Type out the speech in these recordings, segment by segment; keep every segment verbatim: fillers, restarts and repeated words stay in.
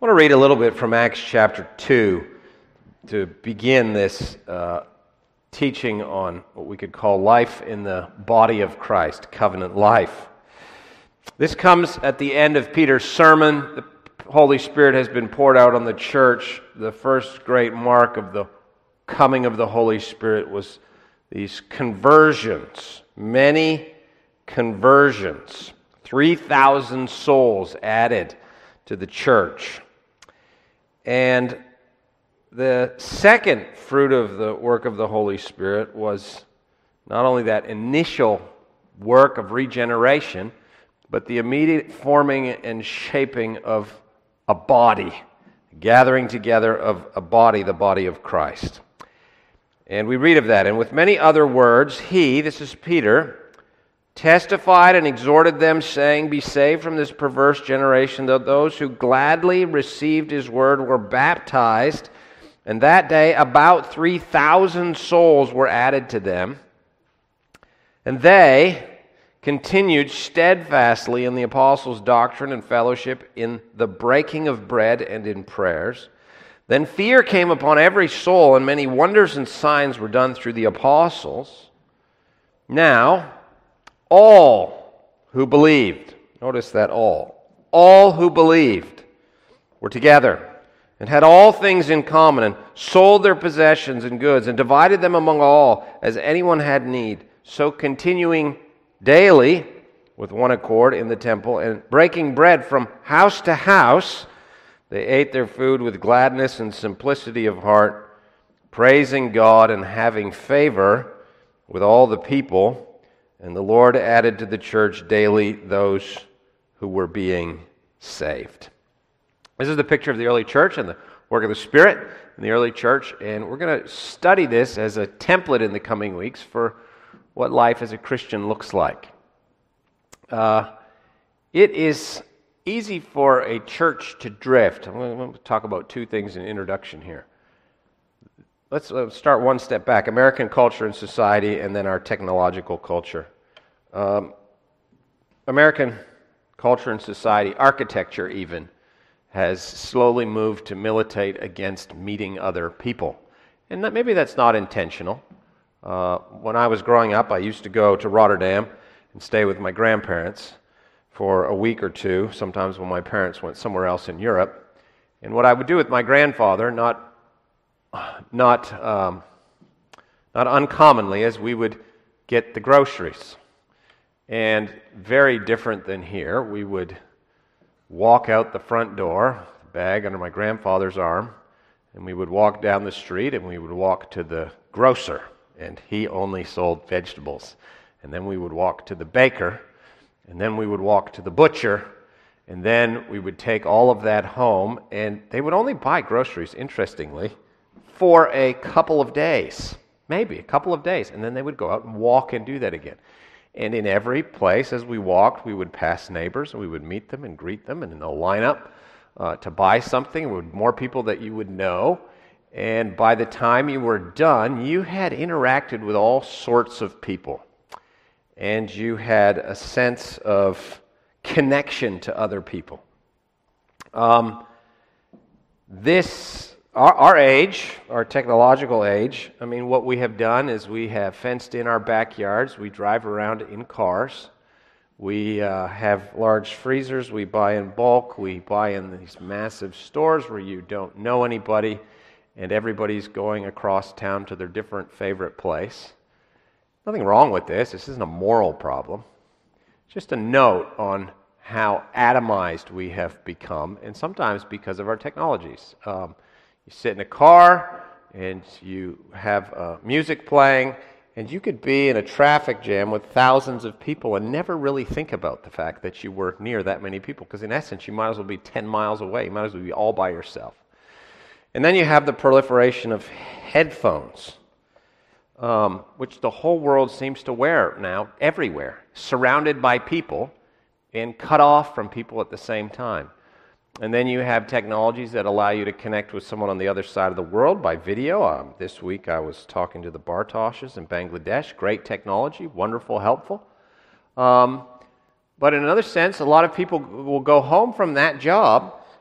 I want to read a little bit from Acts chapter two to begin this uh, teaching on what we could call life in the body of Christ, covenant life. This comes at the end of Peter's sermon. The Holy Spirit has been poured out on the church. The first great mark of the coming of the Holy Spirit was these conversions, many conversions, three thousand souls added to the church. And the second fruit of the work of the Holy Spirit was not only that initial work of regeneration, but the immediate forming and shaping of a body, gathering together of a body, the body of Christ. And we read of that. And with many other words, he, this is Peter, testified and exhorted them, saying, "Be saved from this perverse generation." Though those who gladly received his word were baptized, and that day about three thousand souls were added to them. And they continued steadfastly in the apostles' doctrine and fellowship, in the breaking of bread and in prayers. Then fear came upon every soul, and many wonders and signs were done through the apostles. Now, all who believed, notice that all, all who believed were together and had all things in common, and sold their possessions and goods, and divided them among all as anyone had need. So continuing daily with one accord in the temple, and breaking bread from house to house, they ate their food with gladness and simplicity of heart, praising God and having favor with all the people. And the Lord added to the church daily those who were being saved. This is the picture of the early church and the work of the Spirit in the early church. And we're going to study this as a template in the coming weeks for what life as a Christian looks like. Uh, it is easy for a church to drift. I'm going to talk about two things in introduction here. Let's, let's start one step back. American culture and society, and then our technological culture. Um, American culture and society, architecture even, has slowly moved to militate against meeting other people. And that, maybe that's not intentional. Uh, when I was growing up, I used to go to Rotterdam and stay with my grandparents for a week or two, sometimes when my parents went somewhere else in Europe. And what I would do with my grandfather, not not um, not uncommonly, is we would get the groceries. And very different than here, we would walk out the front door, bag under my grandfather's arm, and we would walk down the street, and we would walk to the grocer, and he only sold vegetables. And then we would walk to the baker, and then we would walk to the butcher, and then we would take all of that home, and they would only buy groceries, interestingly, for a couple of days, maybe a couple of days, and then they would go out and walk and do that again. And in every place, as we walked, we would pass neighbors, and we would meet them and greet them, and they'll line up uh, to buy something. There were more people that you would know, and by the time you were done, you had interacted with all sorts of people, and you had a sense of connection to other people. Um, this... Our, our age, our technological age, I mean, what we have done is we have fenced in our backyards. We drive around in cars. We uh, have large freezers. We buy in bulk. We buy in these massive stores where you don't know anybody, and everybody's going across town to their different favorite place. Nothing wrong with this. This isn't a moral problem. Just a note on how atomized we have become, and sometimes because of our technologies. Um, You sit in a car, and you have uh, music playing, and you could be in a traffic jam with thousands of people and never really think about the fact that you were near that many people, because in essence, you might as well be ten miles away. You might as well be all by yourself. And then you have the proliferation of headphones, um, which the whole world seems to wear now everywhere, surrounded by people and cut off from people at the same time. And then you have technologies that allow you to connect with someone on the other side of the world by video. Um, this week I was talking to the Bartoshes in Bangladesh. Great technology, wonderful, helpful. Um, but in another sense, a lot of people will go home from that job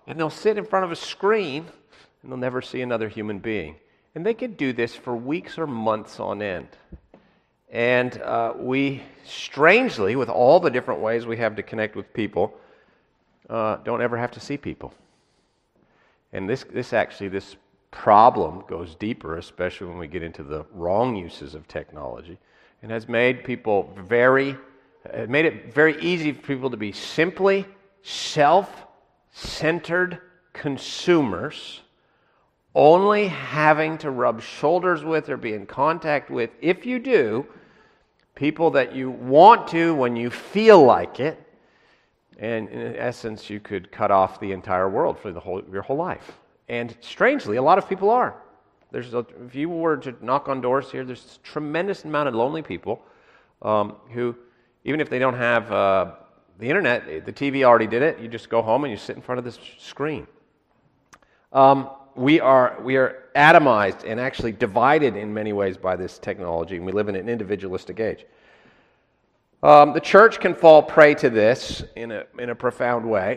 and they'll sit in front of a screen and they'll never see another human being. And they could do this for weeks or months on end. And uh, we, strangely, with all the different ways we have to connect with people, uh, don't ever have to see people. And this, this actually, this problem goes deeper, especially when we get into the wrong uses of technology, and has made people very, it made it very easy for people to be simply self-centered consumers, only having to rub shoulders with or be in contact with, if you do, people that you want to when you feel like it. And in essence, you could cut off the entire world for the whole your whole life. And strangely, a lot of people are. There's a, if you were to knock on doors here, there's a tremendous amount of lonely people um, who, even if they don't have uh, the internet, the T V already did it. You just go home and you sit in front of this screen. Um, we are we are atomized and actually divided in many ways by this technology, and we live in an individualistic age. Um, the church can fall prey to this in a in a profound way,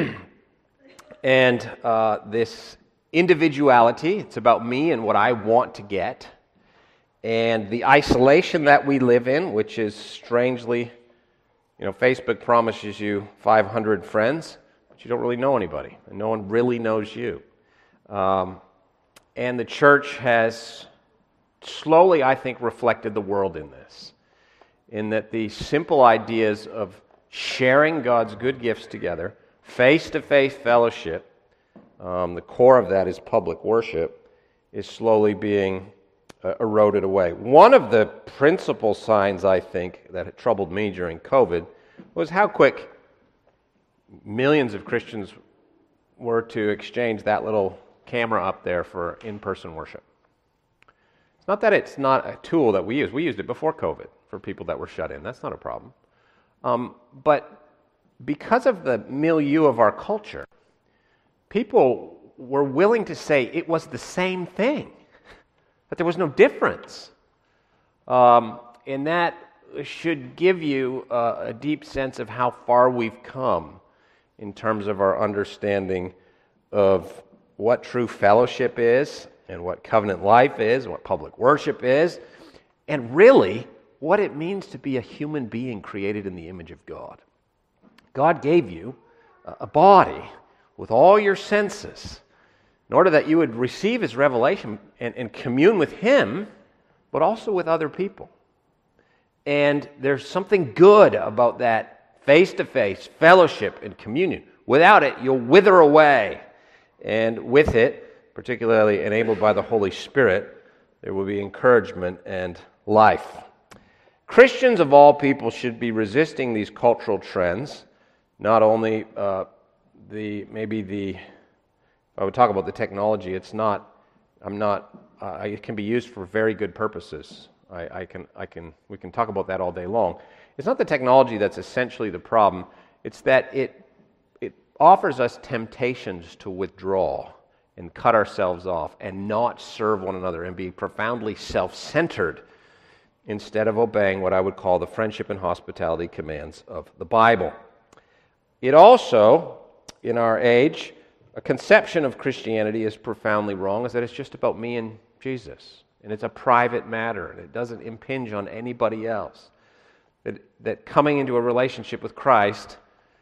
and uh, this individuality, it's about me and what I want to get, and the isolation that we live in, which is strangely, you know, Facebook promises you five hundred friends, but you don't really know anybody, and no one really knows you. Um, and the church has slowly, I think, reflected the world in this, in that the simple ideas of sharing God's good gifts together, face-to-face fellowship, um, the core of that is public worship, is slowly being uh, eroded away. One of the principal signs, I think, that had troubled me during COVID was how quick millions of Christians were to exchange that little camera up there for in-person worship. It's not that it's not a tool that we use. We used it before COVID for people that were shut in. That's not a problem. Um, but because of the milieu of our culture, people were willing to say it was the same thing, that there was no difference. Um, and that should give you uh, a deep sense of how far we've come in terms of our understanding of what true fellowship is, and what covenant life is, and what public worship is, and really what it means to be a human being created in the image of God. God gave you a body with all your senses in order that you would receive His revelation and, and commune with Him, but also with other people. And there's something good about that face-to-face fellowship and communion. Without it, you'll wither away. And with it, particularly enabled by the Holy Spirit, there will be encouragement and life. Christians of all people should be resisting these cultural trends, not only uh, the maybe the, I would talk about the technology, it's not, I'm not, uh, it can be used for very good purposes. I, I can, I can, we can talk about that all day long. It's not the technology that's essentially the problem, it's that it offers us temptations to withdraw and cut ourselves off and not serve one another and be profoundly self-centered instead of obeying what I would call the friendship and hospitality commands of the Bible. It also, in our age, a conception of Christianity is profoundly wrong, is that it's just about me and Jesus, and it's a private matter, and it doesn't impinge on anybody else. That, that coming into a relationship with Christ,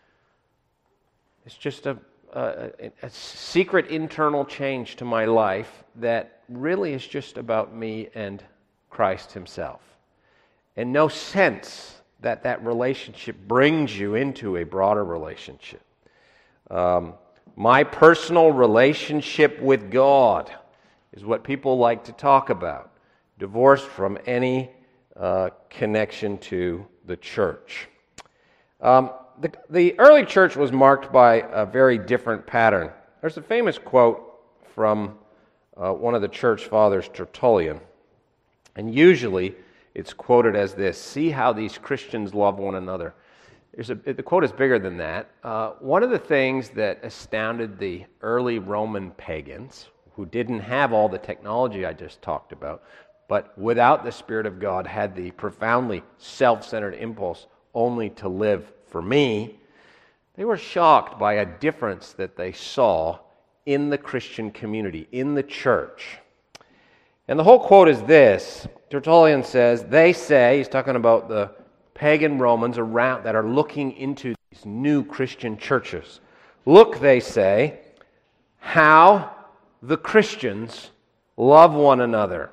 it's just a, a, a secret internal change to my life that really is just about me and Christ Himself. And no sense that that relationship brings you into a broader relationship. Um, my personal relationship with God is what people like to talk about, divorced from any uh, connection to the church. Um, The, the early church was marked by a very different pattern. There's a famous quote from uh, one of the church fathers, Tertullian, and usually it's quoted as this: "See how these Christians love one another." There's a, the quote is bigger than that. Uh, one of the things that astounded the early Roman pagans, who didn't have all the technology I just talked about, but without the Spirit of God had the profoundly self-centered impulse only to live for me, They were shocked by a difference that they saw in the Christian community, in the church. And the whole quote is this. Tertullian says, they say, he's talking about the pagan Romans around that are looking into these new Christian churches. Look, they say, how the Christians love one another.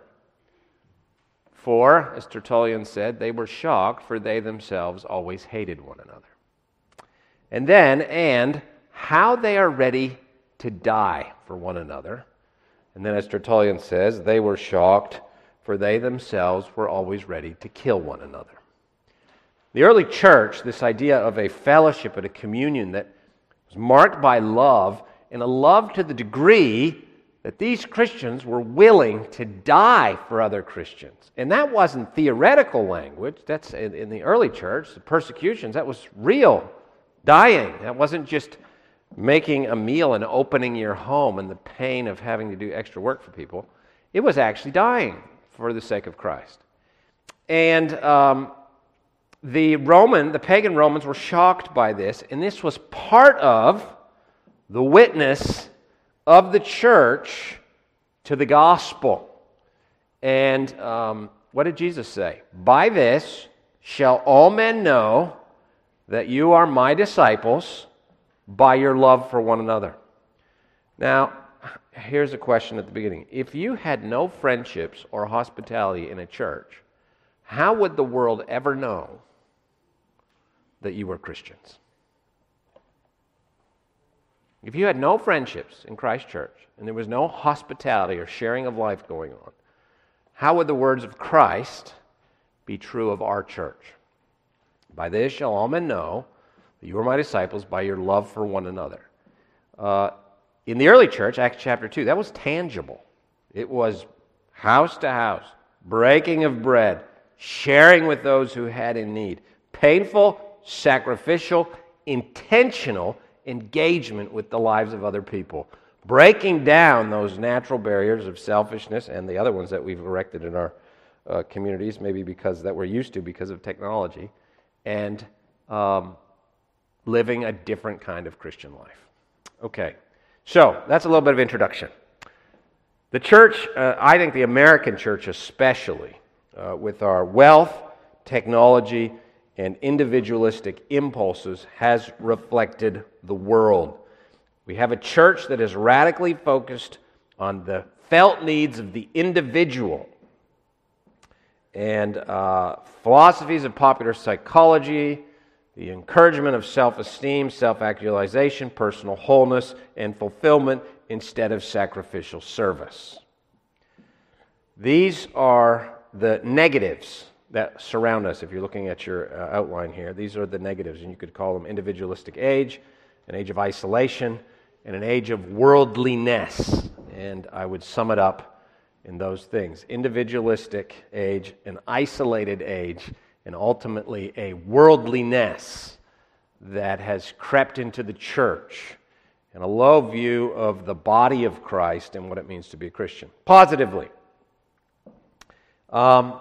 For, as Tertullian said, they were shocked, for they themselves always hated one another. And then, and how they are ready to die for one another. And then, as Tertullian says, they were shocked, for they themselves were always ready to kill one another. The early church, this idea of a fellowship and a communion that was marked by love, and a love to the degree that these Christians were willing to die for other Christians. And that wasn't theoretical language. That's in, in the early church, the persecutions, that was real dying. That wasn't just making a meal and opening your home and the pain of having to do extra work for people. It was actually dying for the sake of Christ. And um, the Roman, the pagan Romans were shocked by this, and this was part of the witness of the church to the gospel. And um, what did Jesus say? By this shall all men know that you are my disciples, by your love for one another. Now, here's a question at the beginning. If you had no friendships or hospitality in a church, how would the world ever know that you were Christians? If you had no friendships in Christ Church, and there was no hospitality or sharing of life going on, how would the words of Christ be true of our church? By this shall all men know that you are my disciples, by your love for one another. Uh, in the early church, Acts chapter two, that was tangible. It was house to house, breaking of bread, sharing with those who had in need, painful, sacrificial, intentional engagement with the lives of other people, breaking down those natural barriers of selfishness and the other ones that we've erected in our uh, communities, maybe because that we're used to because of technology, and um, living a different kind of Christian life. Okay, so that's a little bit of introduction. The church, uh, I think the American church especially, uh, with our wealth, technology, and individualistic impulses, has reflected the world. We have a church that is radically focused on the felt needs of the individual. And uh, philosophies of popular psychology, the encouragement of self-esteem, self-actualization, personal wholeness, and fulfillment instead of sacrificial service. These are the negatives that surround us. If you're looking at your uh, outline here, these are the negatives, and you could call them individualistic age, an age of isolation, and an age of worldliness. And I would sum it up in those things: individualistic age, an isolated age, and ultimately a worldliness that has crept into the church, and a low view of the body of Christ and what it means to be a Christian. Positively, um,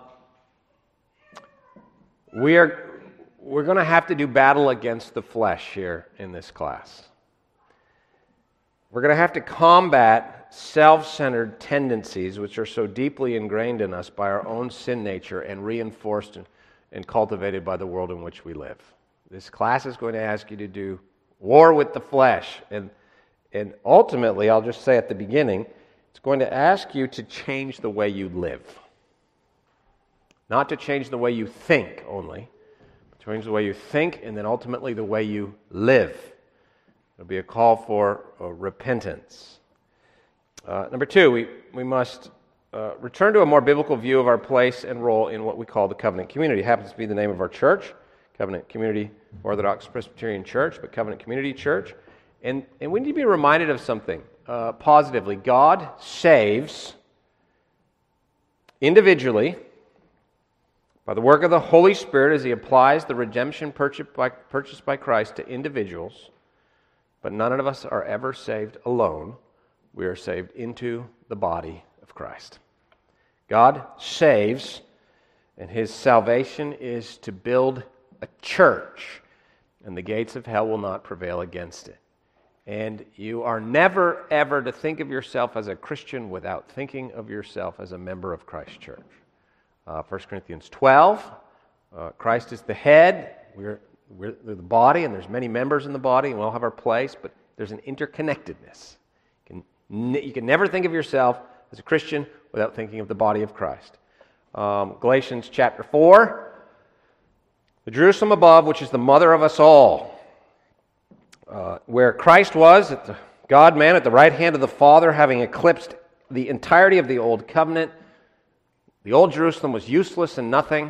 we are we're going to have to do battle against the flesh here in this class. We're going to have to combat self-centered tendencies which are so deeply ingrained in us by our own sin nature and reinforced and, and cultivated by the world in which we live. This class is going to ask you to do war with the flesh, and and ultimately, I'll just say at the beginning, it's going to ask you to change the way you live. Not to change the way you think only, but to change the way you think and then ultimately the way you live. It'll be a call for uh, repentance. Uh, number two, we, we must uh, return to a more biblical view of our place and role in what we call the covenant community. It happens to be the name of our church, Covenant Community Orthodox Presbyterian Church, but Covenant Community Church. And, and we need to be reminded of something uh, positively. God saves individually by the work of the Holy Spirit as He applies the redemption purchased by, purchased by Christ to individuals, but none of us are ever saved alone. We are saved into the body of Christ. God saves, and His salvation is to build a church. and the gates of hell will not prevail against it. And you are never, ever to think of yourself as a Christian without thinking of yourself as a member of Christ's church. Uh, First Corinthians twelve, uh, Christ is the head, we're, we're the body, and there's many members in the body, and we all have our place, but there's an interconnectedness. You can, you can never think of yourself as a Christian without thinking of the body of Christ. Um, Galatians chapter four, the Jerusalem above, which is the mother of us all. Uh, where Christ was, at the God-man at the right hand of the Father, having eclipsed the entirety of the old covenant. The old Jerusalem was useless and nothing.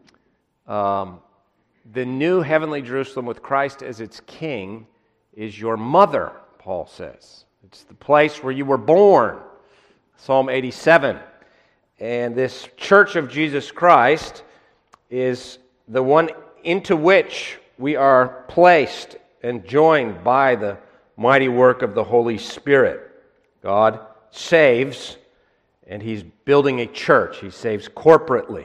Um, the new heavenly Jerusalem with Christ as its king is your mother, Paul says. It's the place where you were born, Psalm eighty-seven. And this church of Jesus Christ is the one into which we are placed and joined by the mighty work of the Holy Spirit. God saves, and He's building a church. He saves corporately.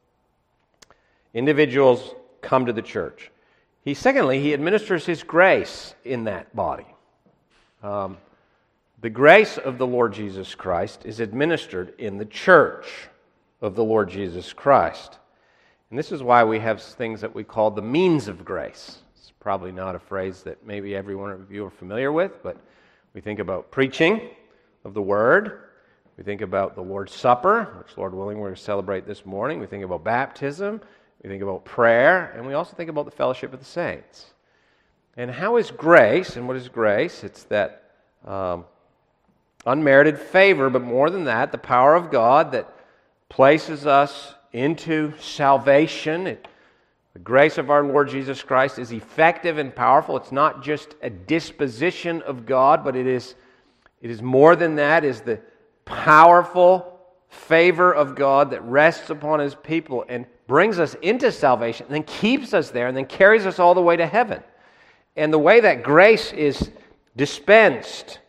Individuals come to the church. He, secondly, He administers His grace in that body. Um, the grace of the Lord Jesus Christ is administered in the church of the Lord Jesus Christ. And this is why we have things that we call the means of grace. It's probably not a phrase that maybe every one of you are familiar with, but we think about preaching of the Word. We think about the Lord's Supper, which, Lord willing, we're going to celebrate this morning. We think about baptism. We think about prayer. And we also think about the fellowship of the saints. And how is grace, and what is grace? It's that um, unmerited favor, but more than that, the power of God that places us into salvation. It, the grace of our Lord Jesus Christ is effective and powerful. It's not just a disposition of God, but it is, it is more than that. It is the powerful favor of God that rests upon His people and brings us into salvation, and then keeps us there, and then carries us all the way to heaven. And the way that grace is dispensed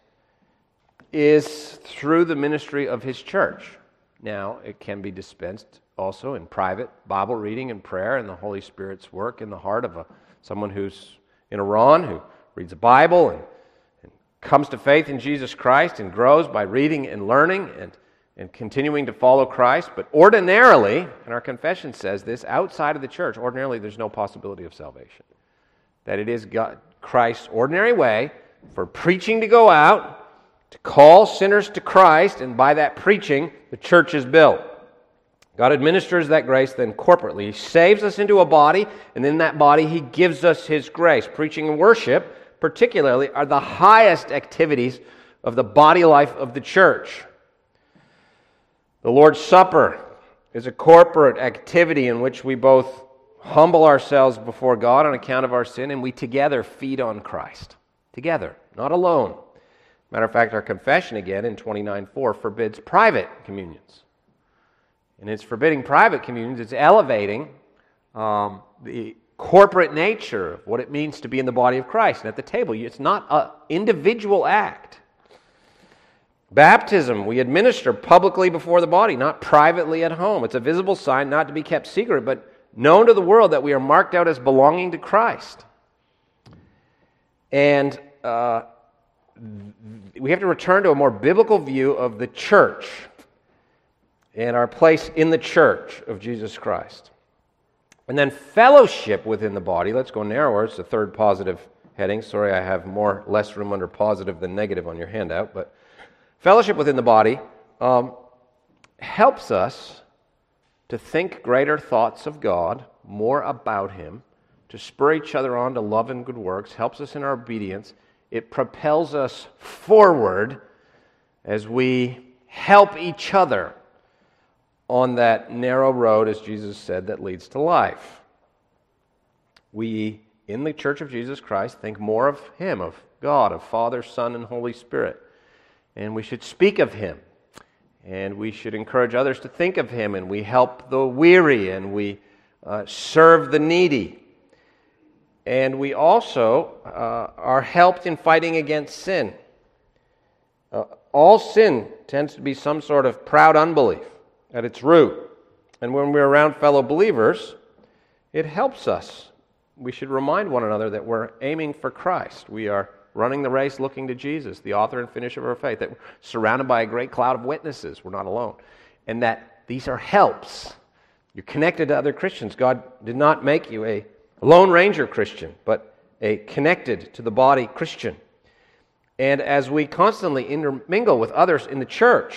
is through the ministry of His church. Now, it can be dispensed also in private Bible reading and prayer and the Holy Spirit's work in the heart of a, someone who's in Iran, who reads the Bible and, and comes to faith in Jesus Christ and grows by reading and learning and, and continuing to follow Christ. But ordinarily, and our confession says this, outside of the church, ordinarily there's no possibility of salvation. That it is God, Christ's ordinary way for preaching to go out, to call sinners to Christ, and by that preaching, the church is built. God administers that grace then corporately. He saves us into a body, and in that body He gives us His grace. Preaching and worship, particularly, are the highest activities of the body life of the church. The Lord's Supper is a corporate activity in which we both humble ourselves before God on account of our sin, and we together feed on Christ. Together, not alone. Matter of fact, our confession again in twenty-nine four forbids private communions. And it's forbidding private communions. It's elevating um, the corporate nature of what it means to be in the body of Christ. And at the table, it's not an individual act. Baptism, we administer publicly before the body, not privately at home. It's a visible sign not to be kept secret, but known to the world that we are marked out as belonging to Christ. And uh, we have to return to a more biblical view of the church and our place in the church of Jesus Christ. And then fellowship within the body. Let's go narrower. It's the third positive heading. Sorry, I have more less room under positive than negative on your handout. But fellowship within the body um, helps us to think greater thoughts of God, more about Him, to spur each other on to love and good works, helps us in our obedience. It propels us forward as we help each other on that narrow road, as Jesus said, that leads to life. We, in the Church of Jesus Christ, think more of Him, of God, of Father, Son, and Holy Spirit. And we should speak of Him. And we should encourage others to think of Him. And we help the weary, and we uh, serve the needy. And we also uh, are helped in fighting against sin. Uh, all sin tends to be some sort of proud unbelief at its root. And when we're around fellow believers, it helps us we should remind one another that we're aiming for Christ. We are running the race looking to Jesus, the author and finisher of our faith, that we're surrounded by a great cloud of witnesses. We're not alone. And that these are helps. You're connected to other Christians. God did not make you a Lone Ranger Christian, but a connected to the body Christian. And as we constantly intermingle with others in the church,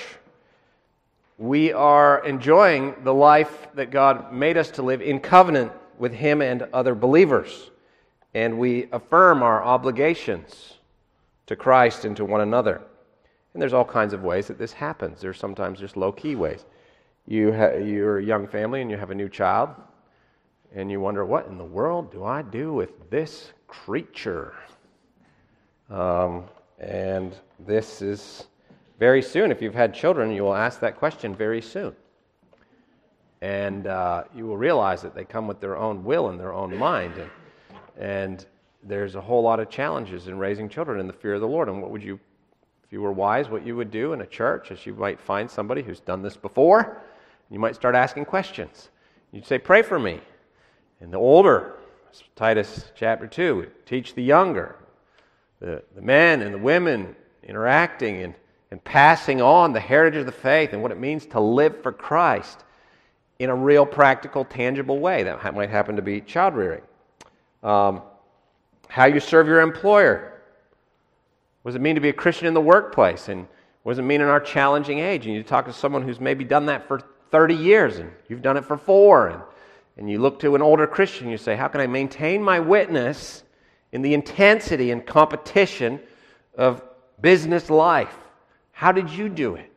we are enjoying the life that God made us to live in covenant with Him and other believers. And we affirm our obligations to Christ and to one another. And there's all kinds of ways that this happens. There's sometimes just low-key ways. You ha- you're a young family and you have a new child, and you wonder, what in the world do I do with this creature? Um, and this is very soon. If you've had children, you will ask that question very soon. And uh, you will realize that they come with their own will and their own mind. And, and there's a whole lot of challenges in raising children in the fear of the Lord. And what would you, if you were wise, what you would do in a church is you might find somebody who's done this before. You might start asking questions. You'd say, pray for me. And the older, Titus chapter two, would teach the younger, the, the men and the women interacting and, and passing on the heritage of the faith and what it means to live for Christ in a real practical, tangible way. That might happen to be child rearing. Um, how you serve your employer. What does it mean to be a Christian in the workplace? And what does it mean in our challenging age? And you talk to someone who's maybe done that for thirty years and you've done it for four. And, and you look to an older Christian and you say, how can I maintain my witness in the intensity and competition of business life? How did you do it?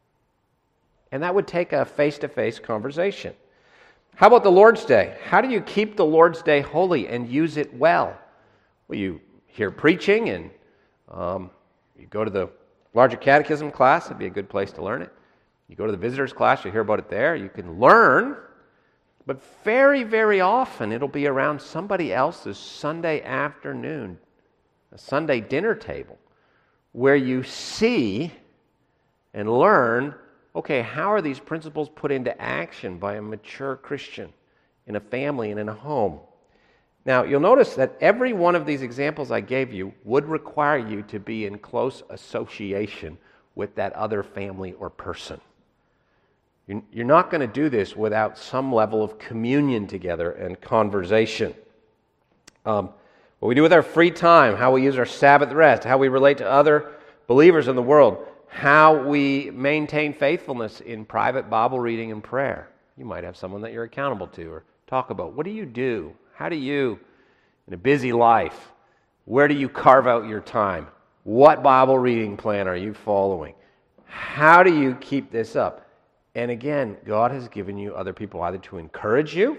And that would take a face-to-face conversation. How about the Lord's Day? How do you keep the Lord's Day holy and use it well? Well, you hear preaching and um, you go to the larger catechism class. It'd be a good place to learn it. You go to the visitors class, you hear about it there. You can learn, but very, very often it'll be around somebody else's Sunday afternoon, a Sunday dinner table, where you see and learn, okay, how are these principles put into action by a mature Christian in a family and in a home? Now, you'll notice that every one of these examples I gave you would require you to be in close association with that other family or person. You're not going to do this without some level of communion together and conversation. Um, what we do with our free time, how we use our Sabbath rest, how we relate to other believers in the world, how we maintain faithfulness in private Bible reading and prayer. You might have someone that you're accountable to or talk about. What do you do? How do you, in a busy life, where do you carve out your time? What Bible reading plan are you following? How do you keep this up? And again, God has given you other people either to encourage you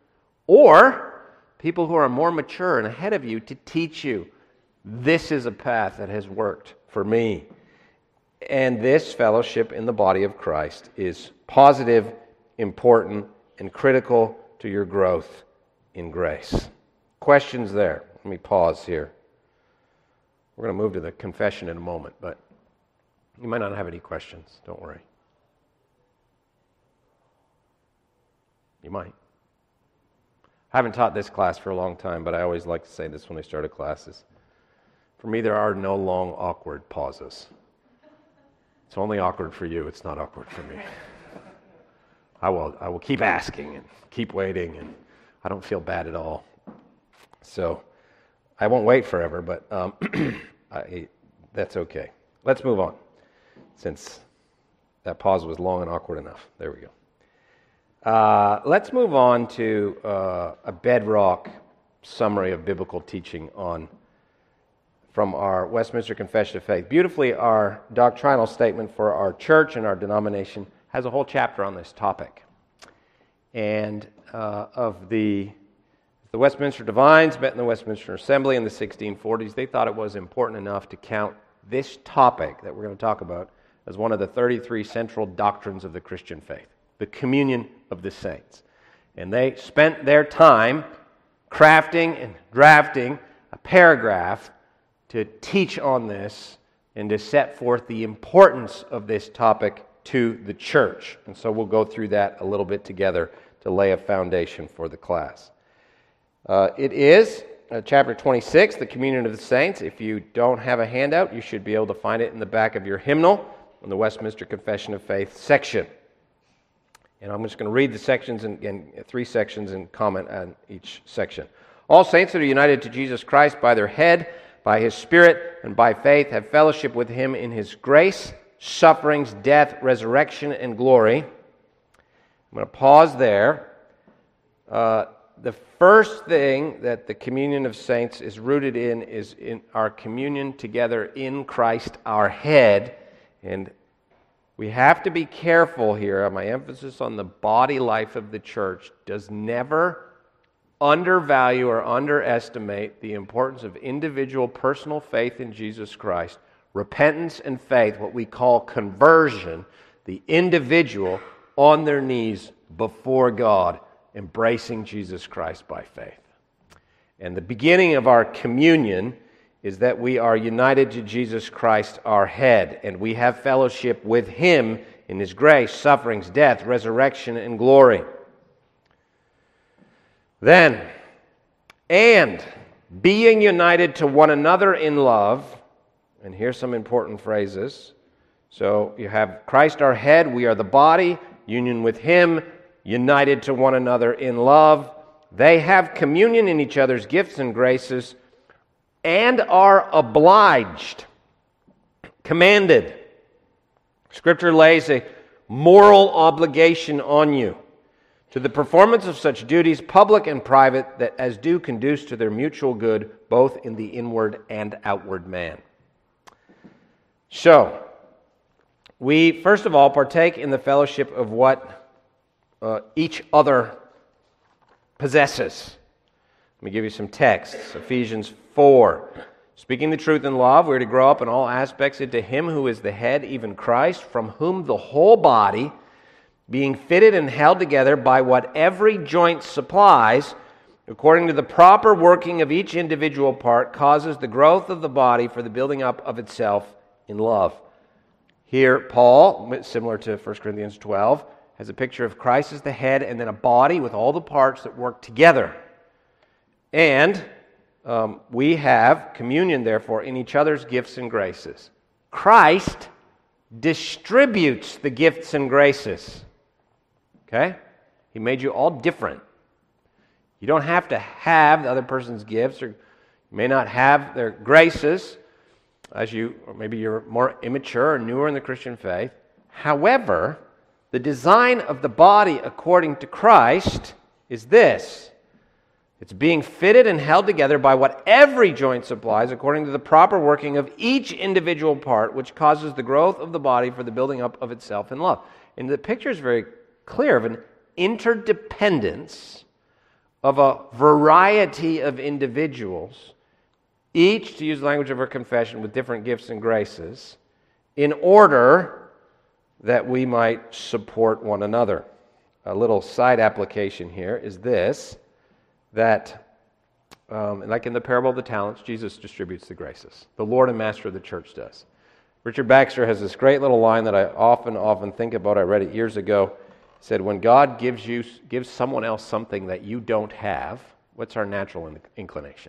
or people who are more mature and ahead of you to teach you. This is a path that has worked for me. And this fellowship in the body of Christ is positive, important, and critical to your growth in grace. Questions there? Let me pause here. We're going to move to the confession in a moment, but you might not have any questions. Don't worry. You might. I haven't taught this class for a long time, but I always like to say this when I start a classes. For me, there are no long, awkward pauses. It's only awkward for you. It's not awkward for me. I will, I will keep asking and keep waiting, and I don't feel bad at all. So I won't wait forever, but um, I, that's okay. Let's move on, since that pause was long and awkward enough. There we go. Uh, let's move on to uh, a bedrock summary of biblical teaching on from our Westminster Confession of Faith. Beautifully, our doctrinal statement for our church and our denomination has a whole chapter on this topic. And uh, of the the Westminster Divines met in the Westminster Assembly in the sixteen forties, they thought it was important enough to count this topic that we're going to talk about as one of the thirty-three central doctrines of the Christian faith, the communion of the saints. And they spent their time crafting and drafting a paragraph to teach on this and to set forth the importance of this topic to the church. And so we'll go through that a little bit together to lay a foundation for the class. Uh, it is uh, chapter twenty-six, the communion of the saints. If you don't have a handout, you should be able to find it in the back of your hymnal in the Westminster Confession of Faith section. And I'm just going to read the sections in, in three sections and comment on each section. All saints that are united to Jesus Christ by their head, by His Spirit, and by faith have fellowship with Him in His grace, sufferings, death, resurrection, and glory. I'm going to pause there. Uh, the first thing that the communion of saints is rooted in is in our communion together in Christ our head. And we have to be careful here. My emphasis on the body life of the church does never undervalue or underestimate the importance of individual personal faith in Jesus Christ, repentance and faith, what we call conversion, the individual on their knees before God, embracing Jesus Christ by faith. And the beginning of our communion is that we are united to Jesus Christ, our head, and we have fellowship with Him in His grace, sufferings, death, resurrection, and glory. Then, and being united to one another in love, and here's some important phrases. So you have Christ our head, we are the body, union with Him, united to one another in love. They have communion in each other's gifts and graces, and are obliged, commanded. Scripture lays a moral obligation on you to the performance of such duties, public and private, that as do conduce to their mutual good, both in the inward and outward man. So, we first of all partake in the fellowship of what uh, each other possesses. Let me give you some texts. Ephesians four. Speaking the truth in love, we are to grow up in all aspects into Him who is the head, even Christ, from whom the whole body, being fitted and held together by what every joint supplies, according to the proper working of each individual part, causes the growth of the body for the building up of itself in love. Here, Paul, similar to First Corinthians twelve, has a picture of Christ as the head and then a body with all the parts that work together. And um, we have communion, therefore, in each other's gifts and graces. Christ distributes the gifts and graces. Okay? He made you all different. You don't have to have the other person's gifts, or you may not have their graces, as you, or maybe you're more immature or newer in the Christian faith. However, the design of the body according to Christ is this. It's being fitted and held together by what every joint supplies, according to the proper working of each individual part, which causes the growth of the body for the building up of itself in love. And the picture is very clear of an interdependence of a variety of individuals, each, to use the language of our confession, with different gifts and graces, in order that we might support one another. A little side application here is this, that um, like in the parable of the talents, Jesus distributes the graces. The Lord and Master of the church does. Richard Baxter has this great little line that I often, often think about. I read it years ago. It said, when God gives you, gives someone else something that you don't have, what's our natural inclination?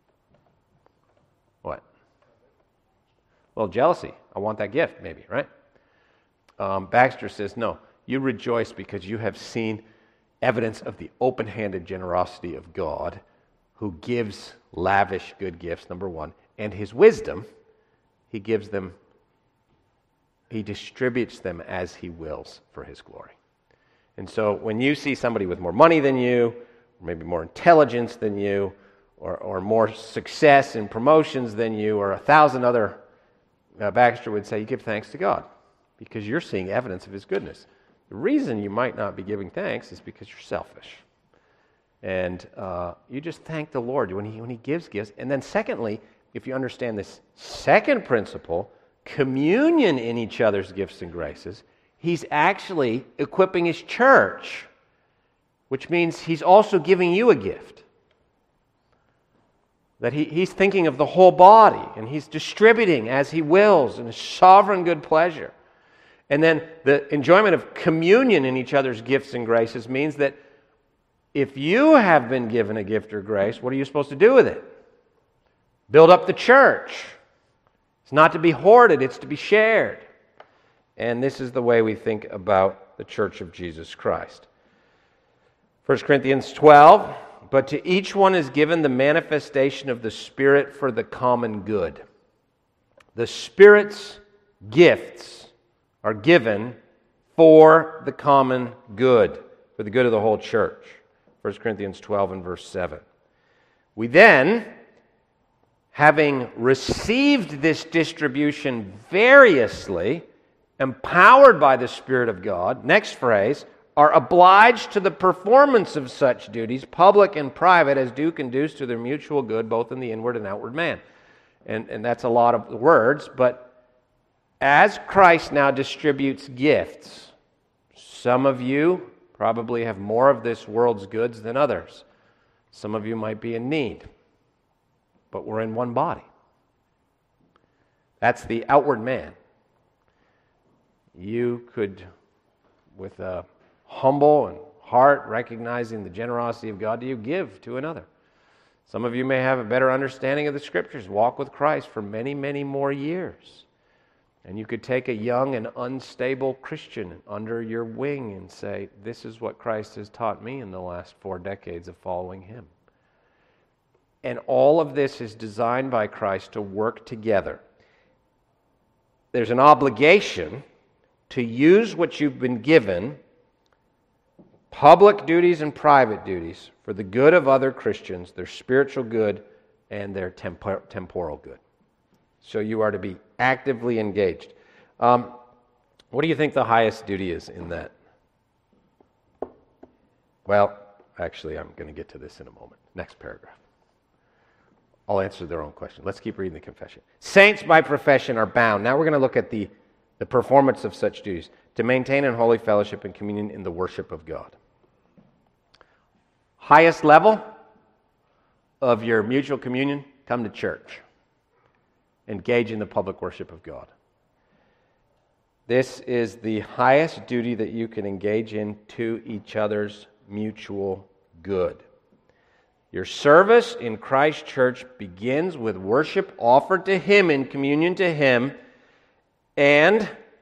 What? Well, jealousy. I want that gift, maybe, right? Um, Baxter says, no, you rejoice because you have seen evidence of the open-handed generosity of God, who gives lavish good gifts, number one, and His wisdom. He gives them, He distributes them as He wills for His glory. And so when you see somebody with more money than you, or maybe more intelligence than you, or, or more success in promotions than you, or a thousand other, uh, Baxter would say, you give thanks to God, because you're seeing evidence of His goodness. The reason you might not be giving thanks is because you're selfish. And uh, you just thank the Lord when he, when he gives gifts. And then secondly, if you understand this second principle, communion in each other's gifts and graces, He's actually equipping His church, which means He's also giving you a gift. That he, He's thinking of the whole body, and He's distributing as He wills in His sovereign good pleasure. And then the enjoyment of communion in each other's gifts and graces means that If you have been given a gift or grace, what are you supposed to do with it? Build up the church. It's not to be hoarded, it's to be shared. And this is the way we think about the church of Jesus Christ. First Corinthians twelve, but to each one is given the manifestation of the Spirit for the common good. The Spirit's gifts are given for the common good, for the good of the whole church. First Corinthians twelve and verse seven. We then, having received this distribution variously, empowered by the Spirit of God, next phrase, are obliged to the performance of such duties, public and private, as do conduce to their mutual good, both in the inward and outward man. And, and that's a lot of words, but as Christ now distributes gifts, some of you probably have more of this world's goods than others. Some of you might be in need, but we're in one body. That's the outward man. You could, with a humble and heart, recognizing the generosity of God, do you give to another? Some of you may have a better understanding of the Scriptures, walk with Christ for many, many more years. And you could take a young and unstable Christian under your wing and say, this is what Christ has taught me in the last four decades of following Him. And all of this is designed by Christ to work together. There's an obligation to use what you've been given, public duties and private duties, for the good of other Christians, their spiritual good and their tempor- temporal good. So you are to be actively engaged. Um, what do you think the highest duty is in that? Well, actually, I'm going to get to this in a moment. Next paragraph. I'll answer their own question. Let's keep reading the confession. Saints by profession are bound. Now we're going to look at the, the performance of such duties. To maintain in holy fellowship and communion in the worship of God. Highest level of your mutual communion, come to church. Engage in the public worship of God. This is the highest duty that you can engage in to each other's mutual good. Your service in Christ Church begins with worship offered to Him in communion to Him, and,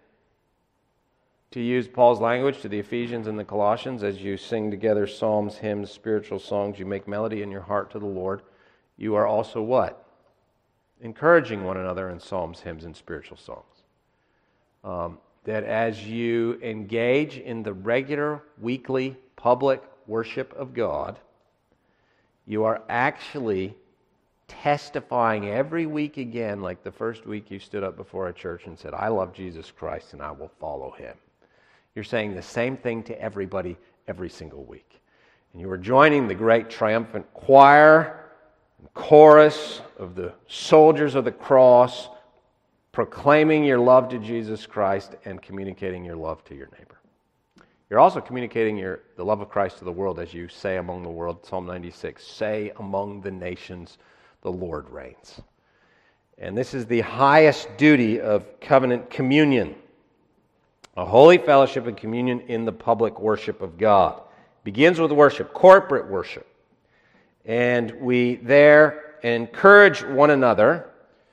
to use Paul's language to the Ephesians and the Colossians, as you sing together psalms, hymns, spiritual songs, you make melody in your heart to the Lord, you are also what? Encouraging one another in psalms, hymns, and spiritual songs. Um, that as you engage in the regular, weekly, public worship of God, you are actually testifying every week again, like the first week you stood up before a church and said, I love Jesus Christ and I will follow Him. You're saying the same thing to everybody every single week. And you are joining the great triumphant choir and chorus of the soldiers of the cross, proclaiming your love to Jesus Christ and communicating your love to your neighbor. You're also communicating your, the love of Christ to the world as you say among the world, Psalm ninety-six, say among the nations, the Lord reigns. And this is the highest duty of covenant communion. A holy fellowship and communion in the public worship of God. Begins with worship, corporate worship. And we there encourage one another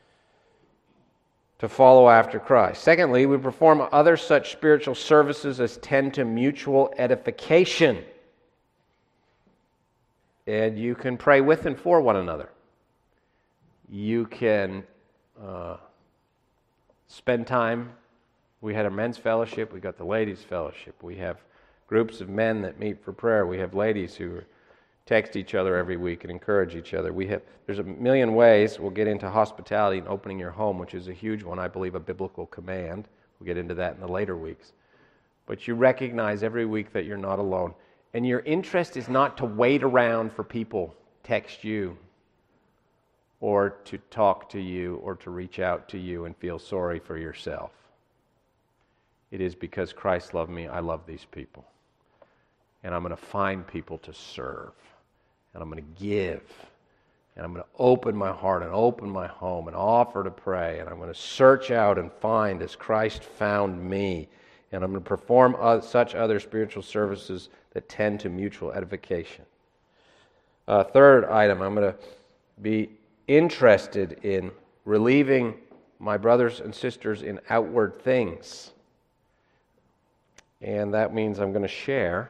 to follow after Christ. Secondly, we perform other such spiritual services as tend to mutual edification. And you can pray with and for one another. You can uh, spend time. We had a men's fellowship. We got the ladies' fellowship. We have groups of men that meet for prayer. We have ladies who text each other every week and encourage each other. We have. There's a million ways. We'll get into hospitality and opening your home, which is a huge one, I believe, a biblical command. We'll get into that in the later weeks. But you recognize every week that you're not alone. And your interest is not to wait around for people text you or to talk to you or to reach out to you and feel sorry for yourself. It is because Christ loved me, I love these people. And I'm going to find people to serve. And I'm going to give. And I'm going to open my heart and open my home and offer to pray. And I'm going to search out and find as Christ found me. And I'm going to perform such other spiritual services that tend to mutual edification. Uh, third item, I'm going to be interested in relieving my brothers and sisters in outward things. And that means I'm going to share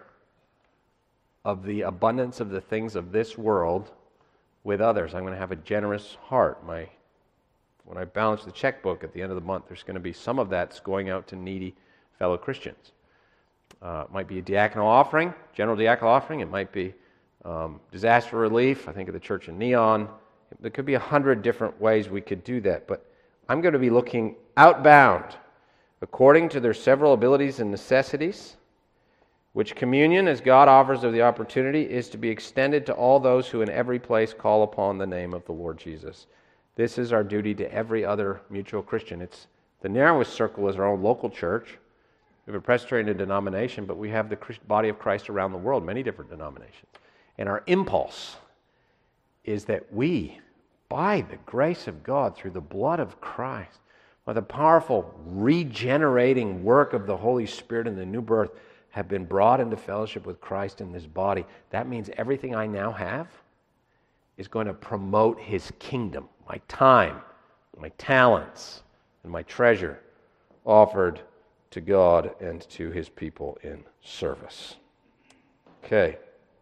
of the abundance of the things of this world with others. I'm going to have a generous heart. My, when I balance the checkbook at the end of the month, there's going to be some of that's going out to needy fellow Christians. Uh, it might be a diaconal offering, general diaconal offering. It might be um, disaster relief. I think of the church in Neon. There could be a hundred different ways we could do that. But I'm going to be looking outbound, according to their several abilities and necessities, which communion, as God offers of the opportunity, is to be extended to all those who in every place call upon the name of the Lord Jesus. This is our duty to every other mutual Christian. It's the narrowest circle is our own local church. We have a Presbyterian denomination, but we have the body of Christ around the world, many different denominations. And our impulse is that we, by the grace of God, through the blood of Christ, by the powerful regenerating work of the Holy Spirit in the new birth, have been brought into fellowship with Christ in this body. That means everything I now have is going to promote His kingdom. My time, my talents, and my treasure offered to God and to His people in service. Okay.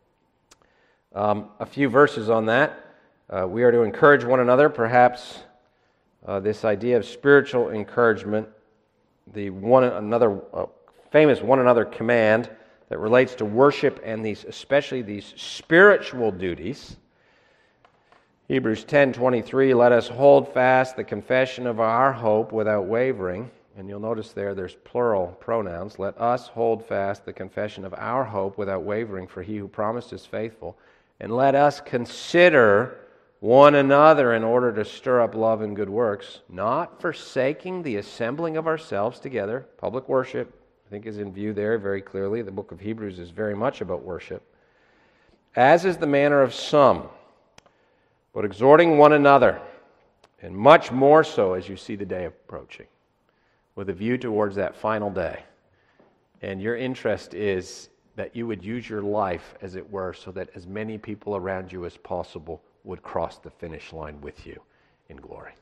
Um, a few verses on that. Uh, we are to encourage one another. Perhaps uh, this idea of spiritual encouragement, the one another uh, famous one another command that relates to worship and these, especially these spiritual duties. Hebrews ten twenty-three, let us hold fast the confession of our hope without wavering. And you'll notice there, there's plural pronouns. Let us hold fast the confession of our hope without wavering, for He who promised is faithful. And let us consider one another in order to stir up love and good works, not forsaking the assembling of ourselves together. Public worship, I think, is in view there very clearly. The book of Hebrews is very much about worship. As is the manner of some, but exhorting one another, and much more so as you see the day approaching, with a view towards that final day. And your interest is that you would use your life, as it were, so that as many people around you as possible would cross the finish line with you in glory.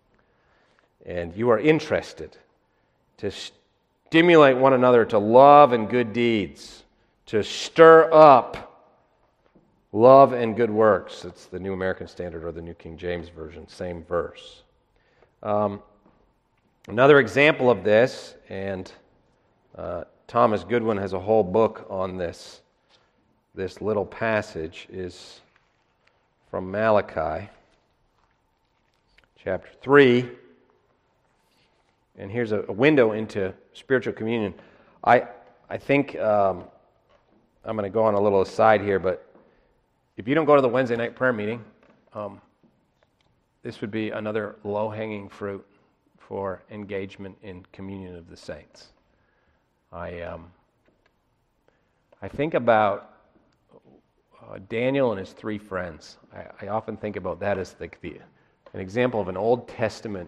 And you are interested to stimulate one another to love and good deeds, to stir up love and good works. It's the New American Standard or the New King James Version, same verse. Um, another example of this, and uh, Thomas Goodwin has a whole book on this, this little passage, is from Malachi, chapter three. And here's a, a window into spiritual communion. I, I think, um, I'm going to go on a little aside here, but if you don't go to the Wednesday night prayer meeting, um, this would be another low-hanging fruit for engagement in communion of the saints. I um, I think about uh, Daniel and his three friends. I, I often think about that as the, the an example of an Old Testament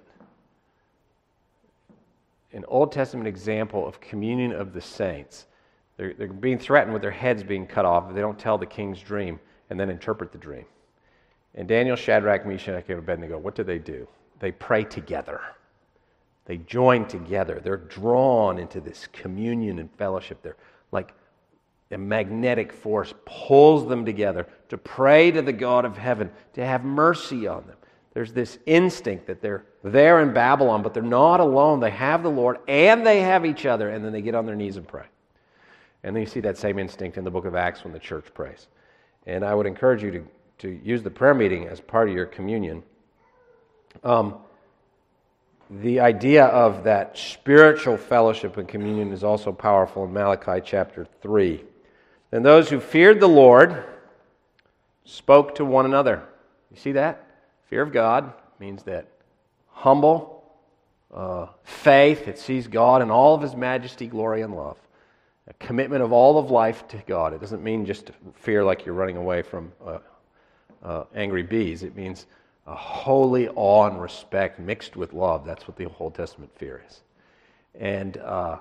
an Old Testament example of communion of the saints. They're, they're being threatened with their heads being cut off if they don't tell the king's dream and then interpret the dream. And Daniel, Shadrach, Meshach, and Abednego, what do they do? They pray together. They join together. They're drawn into this communion and fellowship. They're like a magnetic force pulls them together to pray to the God of heaven, to have mercy on them. There's this instinct that they're there in Babylon, but they're not alone. They have the Lord and they have each other, and then they get on their knees and pray. And then you see that same instinct in the book of Acts when the church prays. And I would encourage you to, to use the prayer meeting as part of your communion. Um, the idea of that spiritual fellowship and communion is also powerful in Malachi chapter three. And those who feared the Lord spoke to one another. You see that? Fear of God means that humble uh, faith that sees God in all of His majesty, glory, and love. A commitment of all of life to God. It doesn't mean just fear like you're running away from uh, uh, angry bees. It means a holy awe and respect mixed with love. That's what the Old Testament fear is. And uh,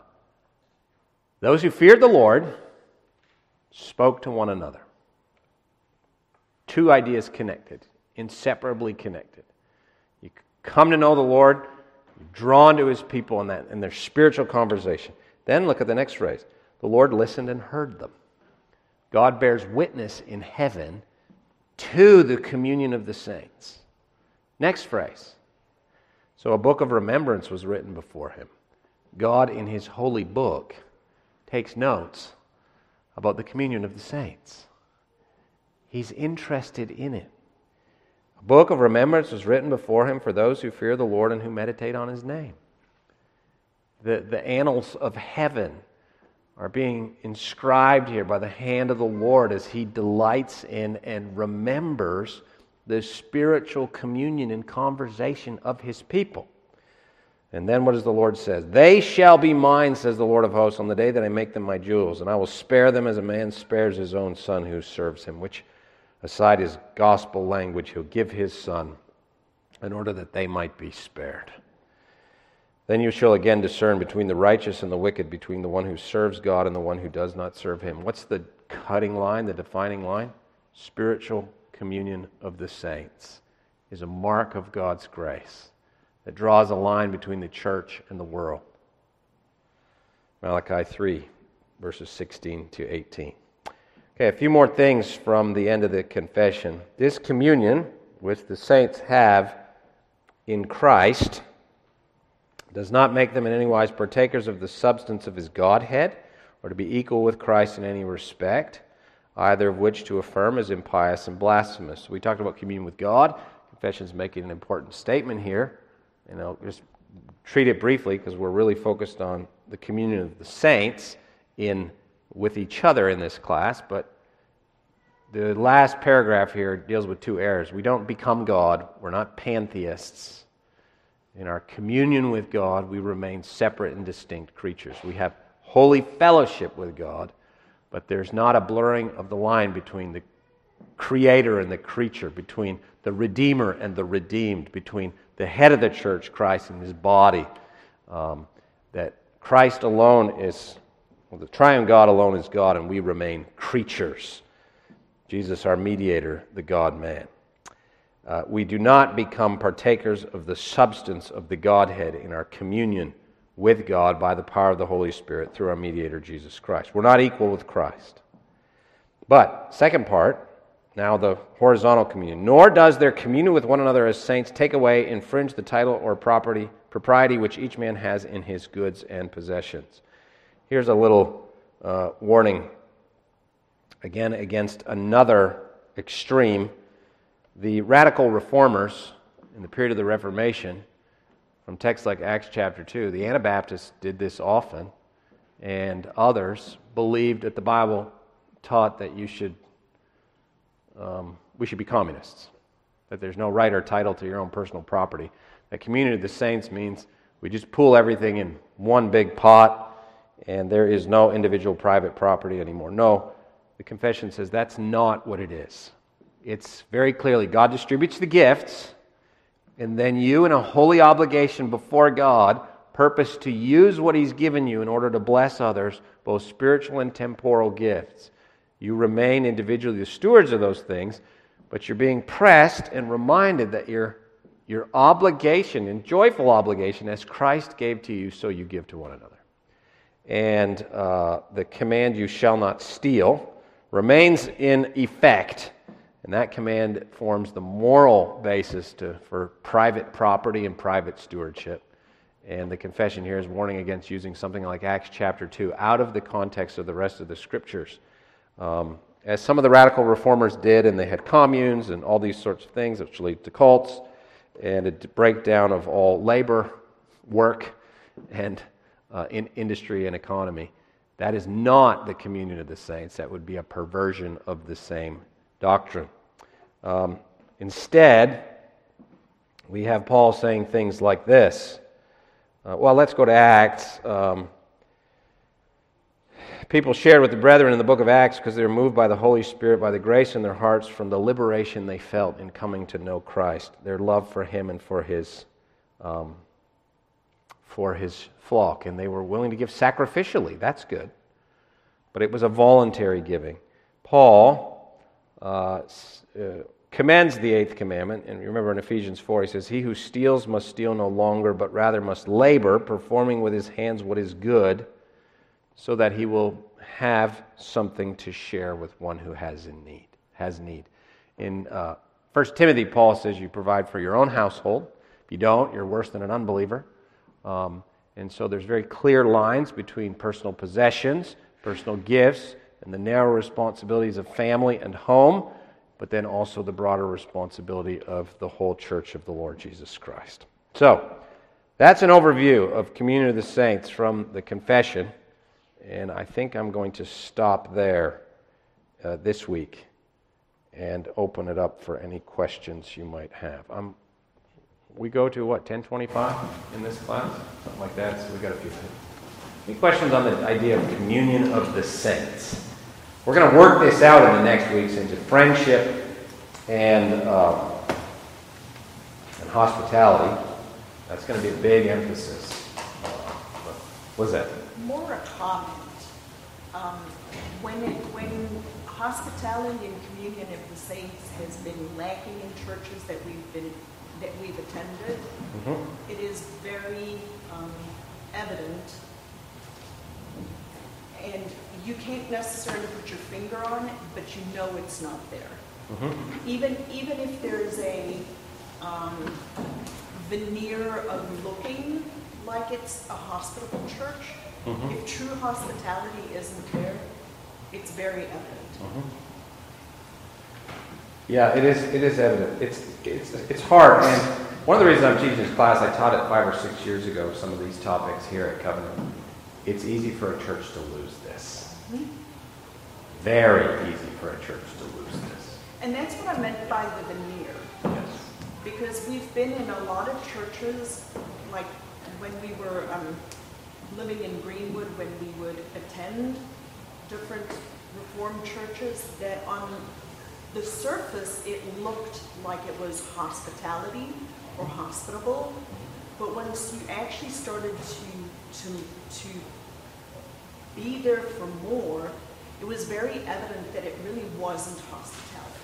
those who feared the Lord spoke to one another. two ideas connected, inseparably connected. You come to know the Lord, you're drawn to His people in that in their spiritual conversation. Then look at the next phrase. The Lord listened and heard them. God bears witness in heaven to the communion of the saints. Next phrase. So a book of remembrance was written before Him. God in His holy book takes notes about the communion of the saints. He's interested in it. A book of remembrance was written before Him for those who fear the Lord and who meditate on His name. The, the annals of heaven are being inscribed here by the hand of the Lord as He delights in and remembers the spiritual communion and conversation of His people. And then what does the Lord say? They shall be mine, says the Lord of hosts, on the day that I make them my jewels, and I will spare them as a man spares his own son who serves him, which, aside his gospel language, He'll give His son in order that they might be spared. Then you shall again discern between the righteous and the wicked, between the one who serves God and the one who does not serve Him. What's the cutting line, the defining line? Spiritual communion of the saints is a mark of God's grace that draws a line between the church and the world. Malachi three, verses sixteen to eighteen. Okay, a few more things from the end of the confession. This communion, which the saints have in Christ, does not make them in any wise partakers of the substance of His Godhead, or to be equal with Christ in any respect, either of which to affirm is impious and blasphemous. We talked about communion with God. Confession's making an important statement here, and I'll just treat it briefly because we're really focused on the communion of the saints in with each other in this class, but the last paragraph here deals with two errors. We don't become God. We're not pantheists. In our communion with God, we remain separate and distinct creatures. We have holy fellowship with God, but there's not a blurring of the line between the Creator and the creature, between the Redeemer and the redeemed, between the head of the church, Christ, and His body. Um, that Christ alone is, well, the triune God alone is God, and we remain creatures. Jesus, our mediator, the God-man. Uh, we do not become partakers of the substance of the Godhead in our communion with God by the power of the Holy Spirit through our mediator, Jesus Christ. We're not equal with Christ. But, second part, now the horizontal communion. Nor does their communion with one another as saints take away, infringe the title or property, propriety which each man has in his goods and possessions. Here's a little uh, warning, again, against another extreme. The radical reformers in the period of the Reformation, from texts like Acts chapter two, the Anabaptists did this often, and others believed that the Bible taught that you should, um, we should be communists, that there's no right or title to your own personal property. That community of the saints means we just pool everything in one big pot, and there is no individual private property anymore. No, the confession says that's not what it is. It's very clearly God distributes the gifts, and then you, in a holy obligation before God, purpose to use what He's given you in order to bless others, both spiritual and temporal gifts. You remain individually the stewards of those things, but you're being pressed and reminded that your, your obligation and joyful obligation as Christ gave to you, so you give to one another. And uh, the command, you shall not steal, remains in effect. And that command forms the moral basis to, for private property and private stewardship. And the confession here is warning against using something like Acts chapter two out of the context of the rest of the Scriptures. Um, as some of the radical reformers did, and they had communes and all these sorts of things, which lead to cults, and a breakdown of all labor, work, and uh, in industry and economy. That is not the communion of the saints. That would be a perversion of the same doctrine. Um, instead, we have Paul saying things like this. Uh, well, let's go to Acts. Um, people shared with the brethren in the book of Acts because they were moved by the Holy Spirit, by the grace in their hearts from the liberation they felt in coming to know Christ, their love for Him and for His um, for His flock. And they were willing to give sacrificially. That's good. But it was a voluntary giving. Paul uh, uh, commends the eighth commandment. And remember in Ephesians four, he says, "He who steals must steal no longer, but rather must labor, performing with his hands what is good, so that he will have something to share with one who has in need." Has need. In uh, First Timothy, Paul says you provide for your own household. If you don't, you're worse than an unbeliever. Um, and so there's very clear lines between personal possessions, personal gifts, and the narrow responsibilities of family and home, but then also the broader responsibility of the whole church of the Lord Jesus Christ. So, that's an overview of communion of the saints from the confession, and I think I'm going to stop there uh, this week and open it up for any questions you might have. Um, we go to, what, ten twenty-five in this class? Something like that, so we got a few things. Any questions on the idea of communion of the saints? We're going to work this out in the next weeks into friendship and, uh, and hospitality. That's going to be a big emphasis. Uh, what's that? More a comment. Um, when it, when hospitality and communion of the saints has been lacking in churches that we've been that we've attended, mm-hmm. it is very um, evident, and you can't necessarily put your finger on it, but you know it's not there. Mm-hmm. Even even if there's a um, veneer of looking like it's a hospitable church, mm-hmm. if true hospitality isn't there, it's very evident. Mm-hmm. Yeah, it is. It is evident. It's it's it's hard, and one of the reasons I'm teaching this class, I taught it five or six years ago. Some of these topics here at Covenant. It's easy for a church to lose this. Mm-hmm. Very easy for a church to lose this. And that's what I meant by the veneer. Yes. Because we've been in a lot of churches, like when we were um, living in Greenwood, when we would attend different Reformed churches, that on the surface it looked like it was hospitality or hospitable, but once you actually started to to to be there for more, it was very evident that it really wasn't hospitality.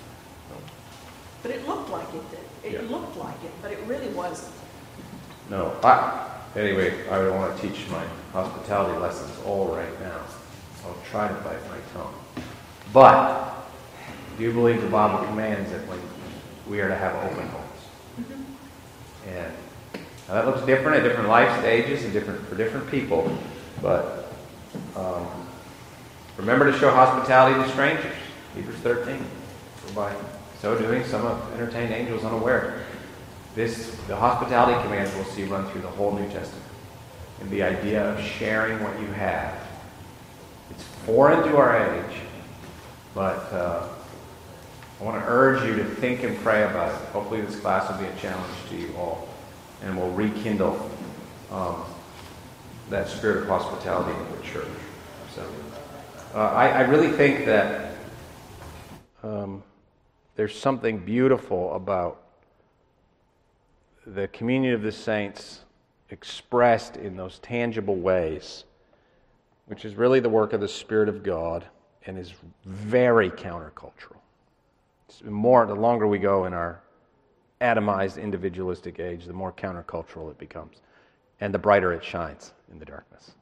But it looked like it did. It yeah. looked like it, but it really wasn't. No. I, anyway, I would want to teach my hospitality lessons all right now. I'll try to bite my tongue. But I do believe the Bible commands that when we are to have open homes. Mm-hmm. And now that looks different at different life stages and different for different people. But um, remember to show hospitality to strangers. Hebrews thirteen. For by so doing, some have entertained angels unaware. This, the hospitality commands we'll see run through the whole New Testament. And the idea of sharing what you have. It's foreign to our age, but uh, I want to urge you to think and pray about it. Hopefully this class will be a challenge to you all, and will rekindle um, that spirit of hospitality in the church. So uh, I, I really think that um, there's something beautiful about the communion of the saints expressed in those tangible ways, which is really the work of the Spirit of God and is very countercultural. It's more, the longer we go in our atomized, individualistic age, the more countercultural it becomes, and the brighter it shines in the darkness.